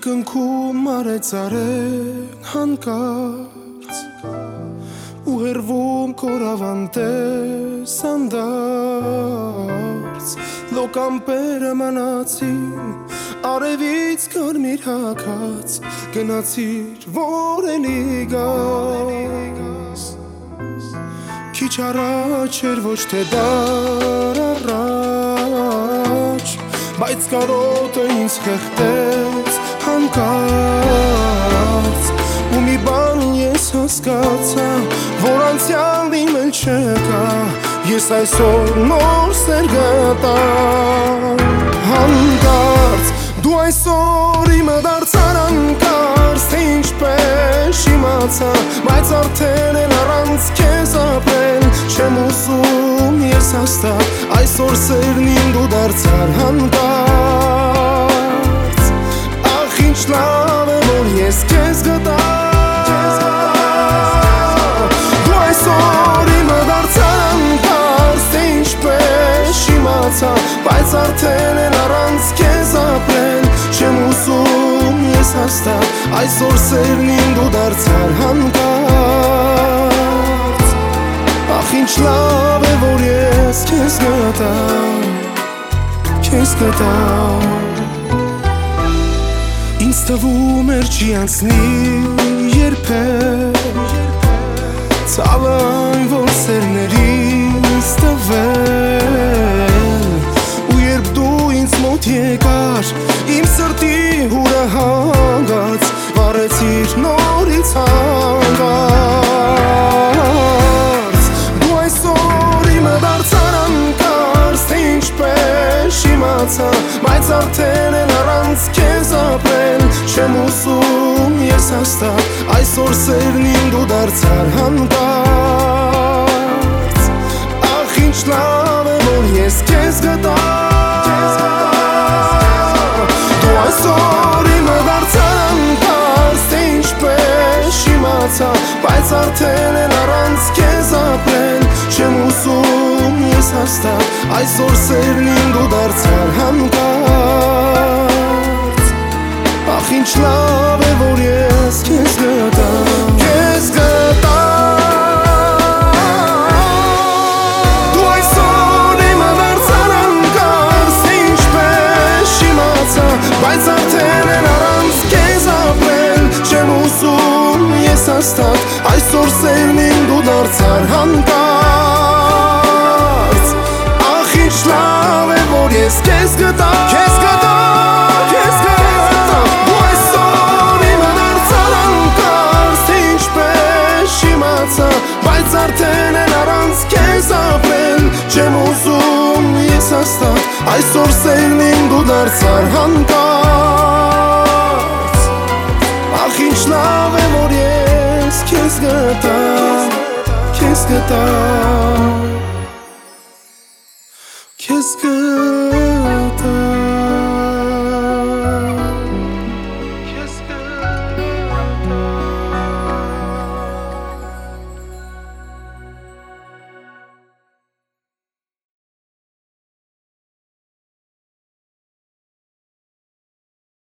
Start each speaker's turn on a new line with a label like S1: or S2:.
S1: Երկնքում արեցարեն հանկարծ ու հերվում կորավանտես անդարձ լոկամպերը մնացին արևից կարմիր հագած գնացիր որ էլի գաս քիչ առաջ էր ոչ թե դար առաջ բայց կարոտը ինձ խեղդեց հանկարծ ու մի բան ես հասկացա որ անցյալն իմ էլ չկա ես այսօր նոր սեր գտա հանկարծ դու այսօր իմը դարձար հանկարծ թե ինչպես իմացա բայց արդեն էլ առանց քեզ ապրել չեմ ուզում ես հաստատ այսօր սերն իմ դու դարձար հանկարծ ախ ինչ լավ է որ ես քեզ գտա դու այսօր իմը դարձար հանկարծ թե ինչպես իմացա բայց արդեն էլ առանց քեզ ապրել չեմ ուզում ես հաստատ այսօր սերն իմ դու դարձար հանկարծ ախ ինչ լավ է որ ես քեզ գտա ինձ թվում էր չի անցնի երբեք ցավը այն որ սերներից տվել ու երբ դու ինձ մոտ եկար իմ սրտի հուրը հանգած վառեցիր նորից հանգարց դու այսօր իմը դարձար հանկարծ թե ինչպես իմացա բայց արդեն էլ առանց քեզ ապրել չեմ ուզում ես հաստատ այսօր սերն իմ դու դարձար հանկարծ ախ ինչ լավ է որ ես քեզ գտա դու այսօր իմը դարձար հանկարծ թե ինչպես իմացա բայց արդեն էլ առանց քեզ ապրել չեմ ուզում ես հաստատ այսօր սերն իմ դու դարձար հանկարծ ախ ինչ լավ է որ ես քեզ գտա դու այսօր իմը դարձար հանկարծ թե ինչպես իմացա բայց արդեն էլ առանց քեզ ապրել չեմ ուզում ես հաստատ այսօր սերն իմ դու դարձար հանկարծ ախ ինչ լավ է որ ես քեզ գտա դու այսօր իմը դարձար հանկարծ թե ինչպես իմացա բայց արդեն էլ առանց քեզ ապրել չեմ ուզում ես հաստատ այսօր սերն իմ դու դարձար հանկարծ ախ ինչ լավ է որ ես քեզ գտա